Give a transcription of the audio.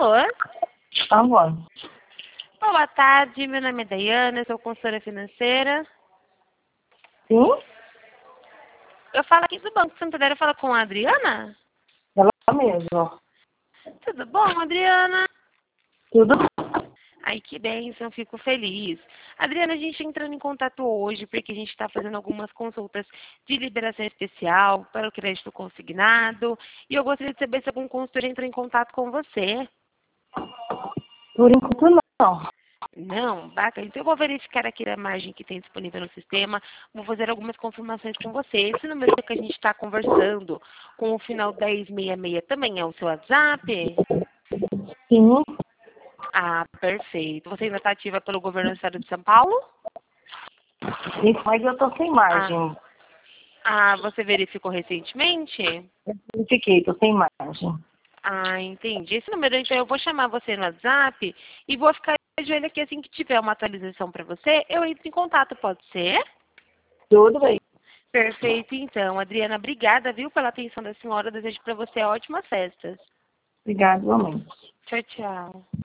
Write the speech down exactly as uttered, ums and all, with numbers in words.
Alô? Alô? Boa tarde, meu nome é Daiana, sou consultora financeira. Sim? Eu falo aqui do Banco Santander, eu falo com a Adriana? Ela mesmo. Tudo bom, Adriana? Tudo? Ai, que bênção, fico feliz. Adriana, a gente entrando em contato hoje porque a gente está fazendo algumas consultas de liberação especial para o crédito consignado e eu gostaria de saber se algum consultor entrou em contato com você. Por enquanto não. Não, bacana. Então eu vou verificar aqui a margem que tem disponível no sistema, vou fazer algumas confirmações com você. Esse número que a gente está conversando com o final dez sessenta e seis também é o seu WhatsApp? Sim. Ah, perfeito. Você ainda está ativa pelo governo do estado de São Paulo? Isso, mas eu tô sem margem. Ah, você verificou recentemente? Eu fiquei, tô sem margem. Ah, entendi. Esse número, então, eu vou chamar você no WhatsApp e vou ficar de olho aqui assim que tiver uma atualização para você, eu entro em contato, pode ser? Tudo bem. Perfeito, então. Adriana, obrigada, viu, pela atenção da senhora. Desejo para você ótimas festas. Obrigada, igualmente. Tchau, tchau.